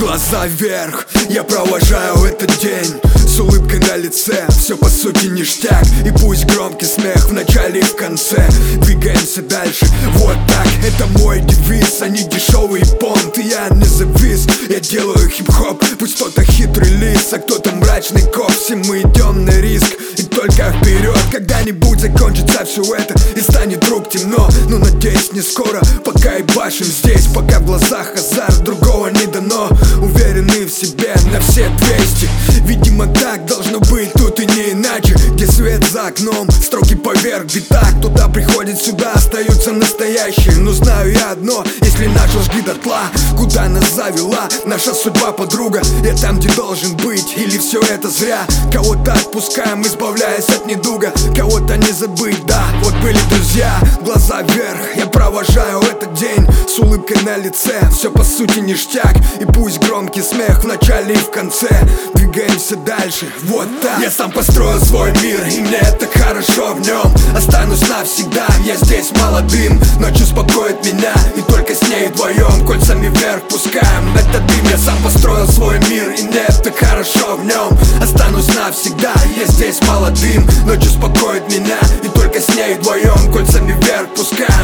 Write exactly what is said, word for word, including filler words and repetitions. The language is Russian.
Глаза вверх, я провожаю этот день с улыбкой на лице, все по сути ништяк. И пусть громкий смех в начале и в конце. Двигаемся дальше, вот так, это мой девиз. Они дешевые понты, я не завис. Я делаю хип-хоп, пусть кто-то хитрый лис, а кто-то мрачный коп. Все мы идем на риск, и только вперед. Когда-нибудь закончится все это и станет вдруг темно. Но надеюсь не скоро, пока и башим здесь. Пока в глазах азарт, другого не дано. Уверены в себе на все двести. Видимо так должно быть, тут и не иначе. Где свет за окном, строки поверх битак. Туда приходит, сюда остаются настоящие. Но знаю я одно, если начал жги дотла. Куда нас завела наша судьба, подруга? Я там, где должен быть, или все это зря? Кого-то отпускаем, избавляясь от недуга. Кого-то не забыть, да, вот были друзья. Глаза вверх, я провожаю этот день с улыбкой на лице, все по сути ништяк. И пусть громкий смех в начале и в конце. Двигаемся дальше, вот так. Я сам построил свой мир, и мне так хорошо в нем. Останусь навсегда, я здесь молодым. Ночь успокоит меня, и только с ней вдвоем кольцами вверх пускаем этот дым. Я сам построил свой мир, и мне так хорошо в нем. Останусь навсегда, я здесь молодым. Ночь успокоит меня, и только с ней вдвоем кольцами вверх пускаем.